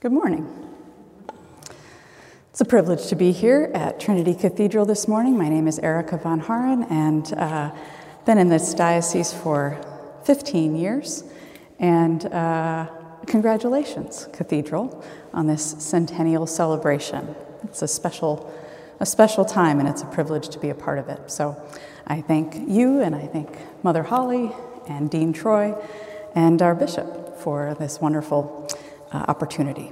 Good morning. It's a privilege to be here at Trinity Cathedral this morning. My name is Erica Von Haren, and been in this diocese for 15 years. And congratulations, Cathedral, on this centennial celebration. It's a special time, and it's a privilege to be a part of it. So I thank you, and I thank Mother Holly and Dean Troy and our bishop for this wonderful opportunity.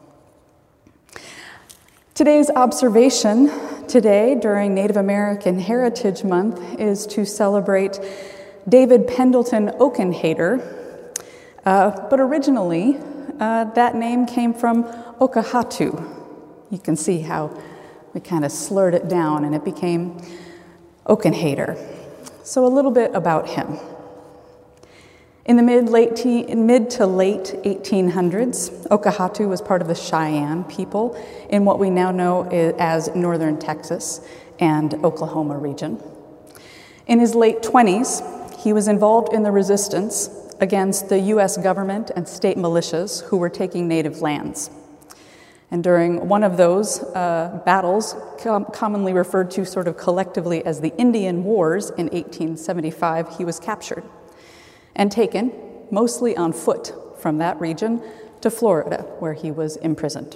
Today's observation today during Native American Heritage Month is to celebrate David Pendleton Oakenhader, but originally that name came from Okahatu. You can see how we kind of slurred it down and it became Oakenhader. So a little bit about him. In the mid to late 1800s, Okahatu was part of the Cheyenne people in what we now know as northern Texas and Oklahoma region. In his late 20s, he was involved in the resistance against the U.S. government and state militias who were taking native lands. And during one of those battles, commonly referred to sort of collectively as the Indian Wars in 1875, he was captured and taken, mostly on foot, from that region to Florida, where he was imprisoned.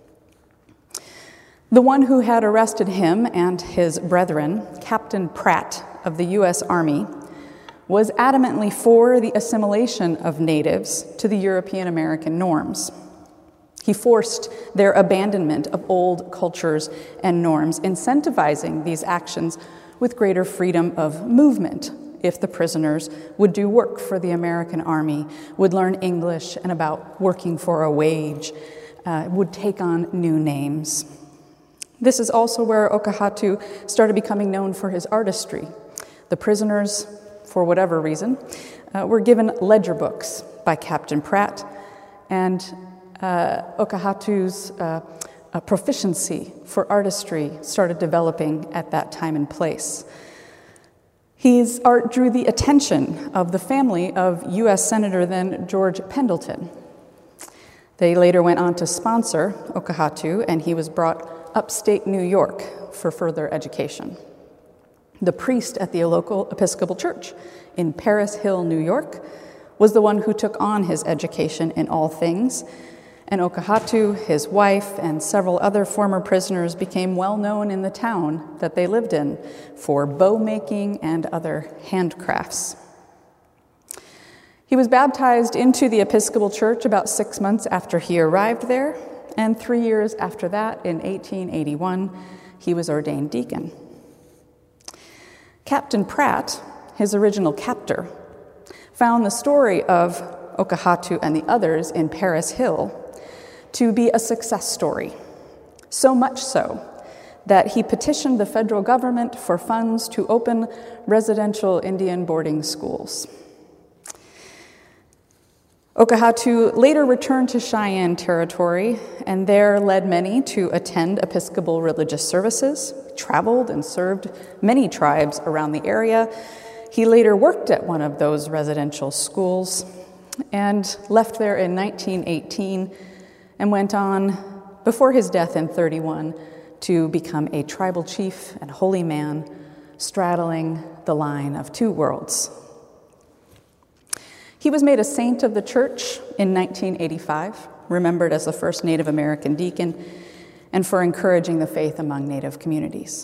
The one who had arrested him and his brethren, Captain Pratt of the U.S. Army, was adamantly for the assimilation of natives to the European American norms. He forced their abandonment of old cultures and norms, incentivizing these actions with greater freedom of movement if the prisoners would do work for the American Army, would learn English and about working for a wage, would take on new names. This is also where Okahatu started becoming known for his artistry. The prisoners, for whatever reason, were given ledger books by Captain Pratt, and Okahatu's proficiency for artistry started developing at that time and place. His art drew the attention of the family of U.S. Senator then George Pendleton. They later went on to sponsor Okahatu, and he was brought upstate New York for further education. The priest at the local Episcopal Church in Paris Hill, New York, was the one who took on his education in all things, and Okahatu, his wife, and several other former prisoners became well known in the town that they lived in for bow making and other handcrafts. He was baptized into the Episcopal Church about 6 months after he arrived there, and 3 years after that, in 1881, he was ordained deacon. Captain Pratt, his original captor, found the story of Okahatu and the others in Paris Hill to be a success story, so much so that he petitioned the federal government for funds to open residential Indian boarding schools. Okahatu later returned to Cheyenne territory and there led many to attend Episcopal religious services, traveled and served many tribes around the area. He later worked at one of those residential schools and left there in 1918 and went on, before his death in 31, to become a tribal chief and holy man, straddling the line of two worlds. He was made a saint of the church in 1985, remembered as the first Native American deacon, and for encouraging the faith among Native communities.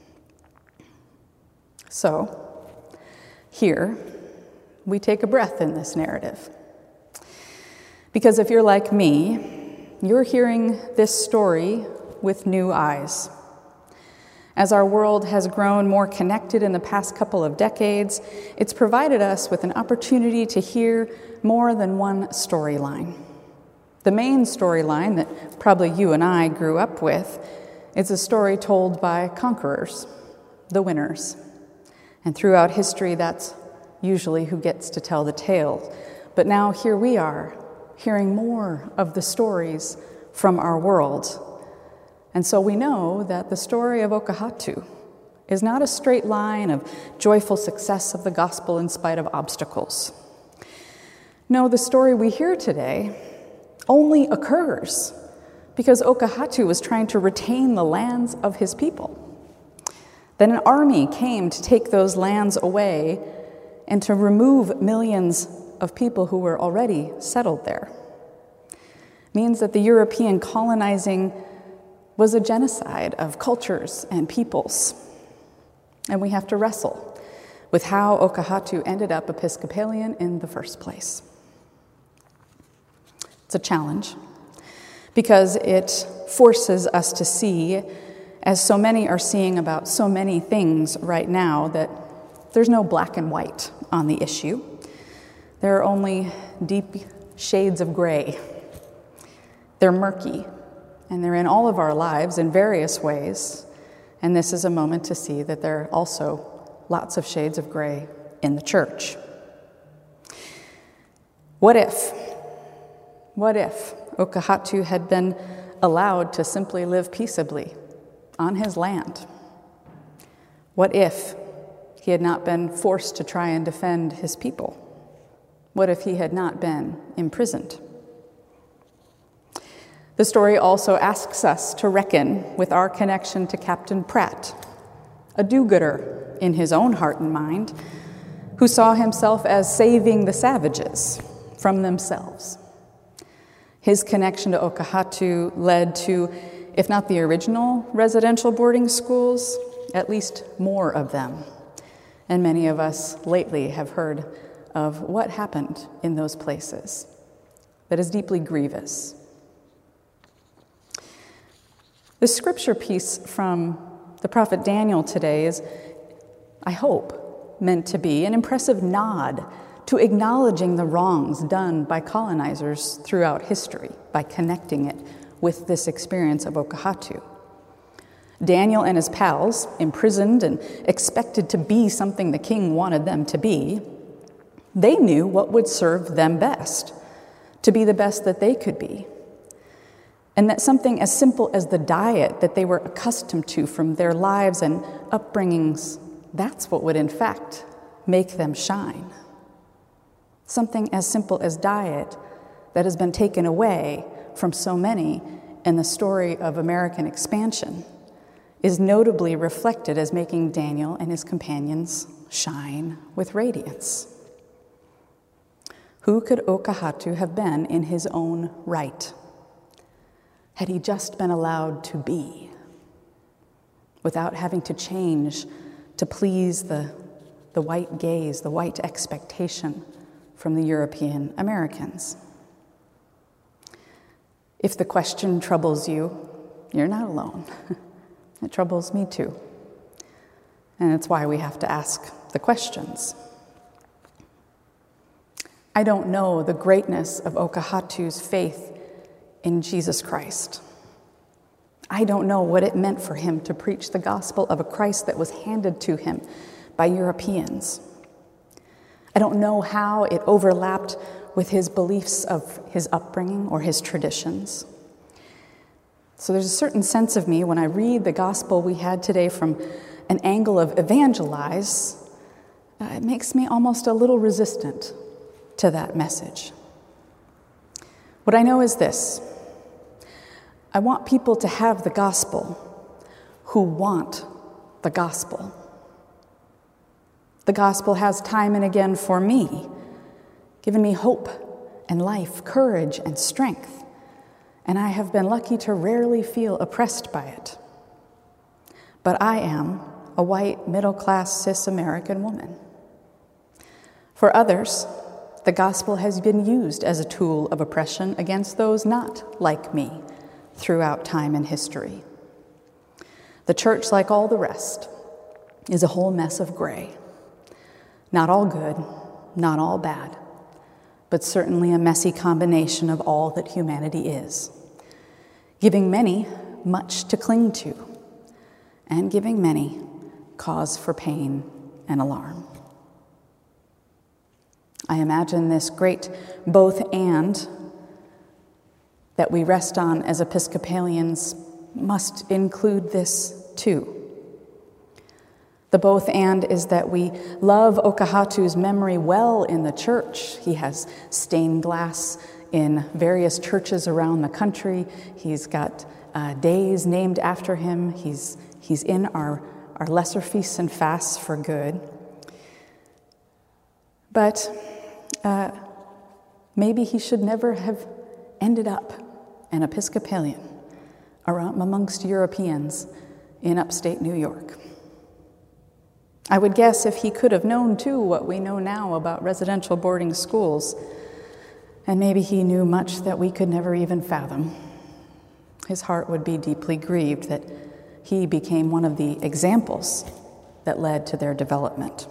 So, here, we take a breath in this narrative. Because if you're like me, you're hearing this story with new eyes. As our world has grown more connected in the past couple of decades, it's provided us with an opportunity to hear more than one storyline. The main storyline that probably you and I grew up with is a story told by conquerors, the winners. And throughout history, that's usually who gets to tell the tale. But now here we are, hearing more of the stories from our world. And so we know that the story of Okahatu is not a straight line of joyful success of the gospel in spite of obstacles. No, the story we hear today only occurs because Okahatu was trying to retain the lands of his people. Then an army came to take those lands away and to remove millions of people who were already settled there. It means that the European colonizing was a genocide of cultures and peoples. And we have to wrestle with how Okahatu ended up Episcopalian in the first place. It's a challenge because it forces us to see, as so many are seeing about so many things right now, that there's no black and white on the issue. There are only deep shades of gray. They're murky, and they're in all of our lives in various ways. And this is a moment to see that there are also lots of shades of gray in the church. What if Okahatu had been allowed to simply live peaceably on his land? What if he had not been forced to try and defend his people? What if he had not been imprisoned? The story also asks us to reckon with our connection to Captain Pratt, a do-gooder in his own heart and mind, who saw himself as saving the savages from themselves. His connection to Okahatu led to, if not the original residential boarding schools, at least more of them. And many of us lately have heard of what happened in those places. That is deeply grievous. The scripture piece from the prophet Daniel today is, I hope, meant to be an impressive nod to acknowledging the wrongs done by colonizers throughout history by connecting it with this experience of Okahatu. Daniel and his pals, imprisoned and expected to be something the king wanted them to be, they knew what would serve them best, to be the best that they could be. And that something as simple as the diet that they were accustomed to from their lives and upbringings, that's what would in fact make them shine. Something as simple as diet that has been taken away from so many in the story of American expansion is notably reflected as making Daniel and his companions shine with radiance. Who could Okahatu have been in his own right? Had he just been allowed to be, without having to change to please the white gaze, the white expectation from the European Americans? If the question troubles you, you're not alone. It troubles me too. And it's why we have to ask the questions. I don't know the greatness of Okahatu's faith in Jesus Christ. I don't know what it meant for him to preach the gospel of a Christ that was handed to him by Europeans. I don't know how it overlapped with his beliefs of his upbringing or his traditions. So there's a certain sense of me when I read the gospel we had today from an angle of evangelize, it makes me almost a little resistant to that message. What I know is this: I want people to have the gospel who want the gospel. The gospel has time and again for me given me hope and life, courage and strength, and I have been lucky to rarely feel oppressed by it. But I am a white, middle-class, cis-American woman. For others, the gospel has been used as a tool of oppression against those not like me throughout time and history. The church, like all the rest, is a whole mess of gray. Not all good, not all bad, but certainly a messy combination of all that humanity is, giving many much to cling to, and giving many cause for pain and alarm. I imagine this great both and that we rest on as Episcopalians must include this too. The both and is that we love Okahatu's memory well in the church. He has stained glass in various churches around the country. He's got days named after him. He's in our lesser feasts and fasts for good. But maybe he should never have ended up an Episcopalian amongst Europeans in upstate New York. I would guess if he could have known, too, what we know now about residential boarding schools, and maybe he knew much that we could never even fathom, his heart would be deeply grieved that he became one of the examples that led to their development.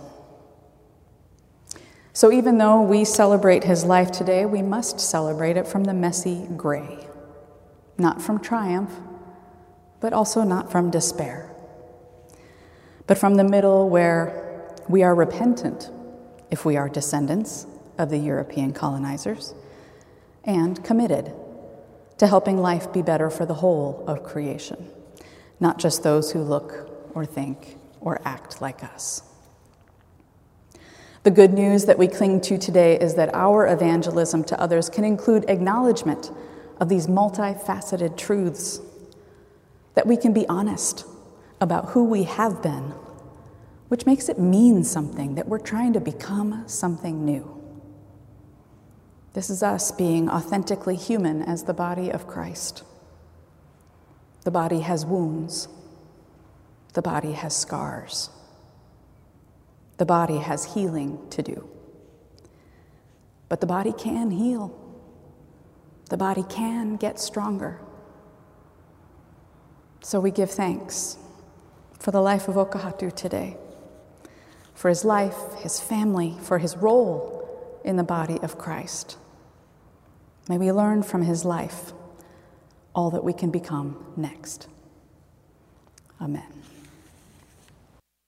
So even though we celebrate his life today, we must celebrate it from the messy gray, not from triumph, but also not from despair, but from the middle where we are repentant if we are descendants of the European colonizers, and committed to helping life be better for the whole of creation, not just those who look or think or act like us. The good news that we cling to today is that our evangelism to others can include acknowledgement of these multifaceted truths, that we can be honest about who we have been, which makes it mean something, that we're trying to become something new. This is us being authentically human as the body of Christ. The body has wounds. The body has scars. The body has healing to do. But the body can heal. The body can get stronger. So we give thanks for the life of Okahatu today, for his life, his family, for his role in the body of Christ. May we learn from his life all that we can become next. Amen.